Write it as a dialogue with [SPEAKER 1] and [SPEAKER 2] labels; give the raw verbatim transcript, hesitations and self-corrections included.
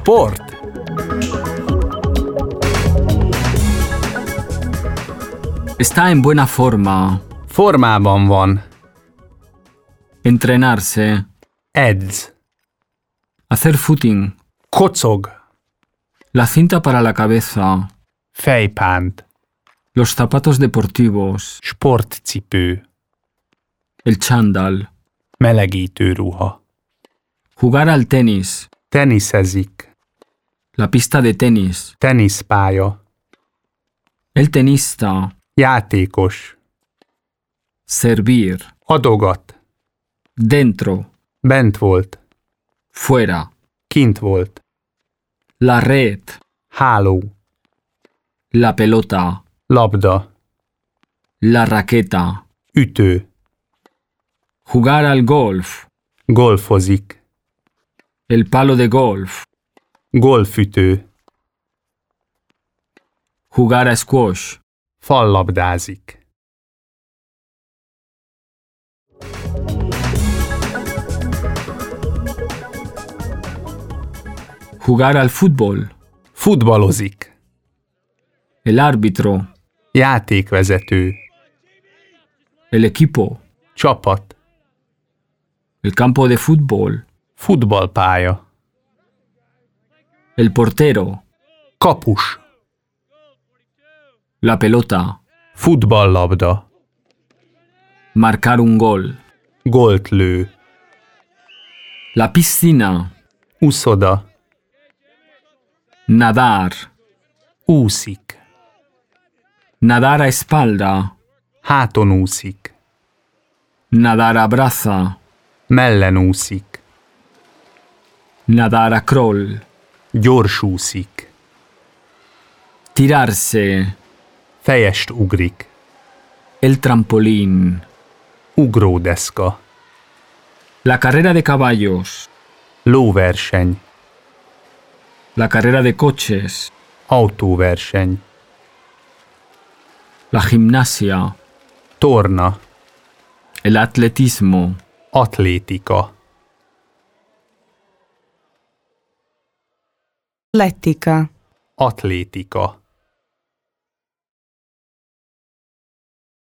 [SPEAKER 1] Sport.
[SPEAKER 2] Está en buena forma.
[SPEAKER 1] Formában van.
[SPEAKER 2] Entrenarse.
[SPEAKER 1] Edz.
[SPEAKER 2] Hacer footing.
[SPEAKER 1] Kocog.
[SPEAKER 2] La cinta para la cabeza.
[SPEAKER 1] Fejpánt.
[SPEAKER 2] Los zapatos deportivos.
[SPEAKER 1] Sportcipő.
[SPEAKER 2] El chándal.
[SPEAKER 1] Melegítő ruha.
[SPEAKER 2] Jugar al tenis.
[SPEAKER 1] Teniszezik.
[SPEAKER 2] La pista de tenis.
[SPEAKER 1] Teniszpálya.
[SPEAKER 2] El tenista.
[SPEAKER 1] Játékos.
[SPEAKER 2] Servir.
[SPEAKER 1] Adogat.
[SPEAKER 2] Dentro.
[SPEAKER 1] Bent volt.
[SPEAKER 2] Fuera.
[SPEAKER 1] Kint volt.
[SPEAKER 2] La red.
[SPEAKER 1] Háló.
[SPEAKER 2] La pelota.
[SPEAKER 1] Labda.
[SPEAKER 2] La raqueta.
[SPEAKER 1] Ütő.
[SPEAKER 2] Jugar al golf.
[SPEAKER 1] Golfozik.
[SPEAKER 2] El palo de golf.
[SPEAKER 1] Golfütő.
[SPEAKER 2] Jugar a squash.
[SPEAKER 1] Fallabdázik.
[SPEAKER 2] Jugar al fútbol.
[SPEAKER 1] Futballozik.
[SPEAKER 2] El árbitro.
[SPEAKER 1] Játékvezető.
[SPEAKER 2] El equipo.
[SPEAKER 1] Csapat.
[SPEAKER 2] El campo de fútbol.
[SPEAKER 1] Futballpálya.
[SPEAKER 2] El portero.
[SPEAKER 1] Kapus.
[SPEAKER 2] La pelota.
[SPEAKER 1] Futballlabda.
[SPEAKER 2] Marcar un gol.
[SPEAKER 1] Gólt lő.
[SPEAKER 2] La piscina.
[SPEAKER 1] Úszoda.
[SPEAKER 2] Nadar.
[SPEAKER 1] Úszik.
[SPEAKER 2] Nadar a espalda.
[SPEAKER 1] Háton úszik.
[SPEAKER 2] Nadar a braza.
[SPEAKER 1] Mellen úszik.
[SPEAKER 2] Nadar a crawl.
[SPEAKER 1] Gyors úszik.
[SPEAKER 2] Tirarse.
[SPEAKER 1] Fejest ugrik.
[SPEAKER 2] El trampolín.
[SPEAKER 1] Ugródeszka.
[SPEAKER 2] La carrera de caballos.
[SPEAKER 1] Lóverseny.
[SPEAKER 2] La carrera de coches.
[SPEAKER 1] Autóverseny.
[SPEAKER 2] La gimnasia.
[SPEAKER 1] Torna.
[SPEAKER 2] El atletismo.
[SPEAKER 1] Atlétika.
[SPEAKER 3] Atletika.
[SPEAKER 1] Atlétika.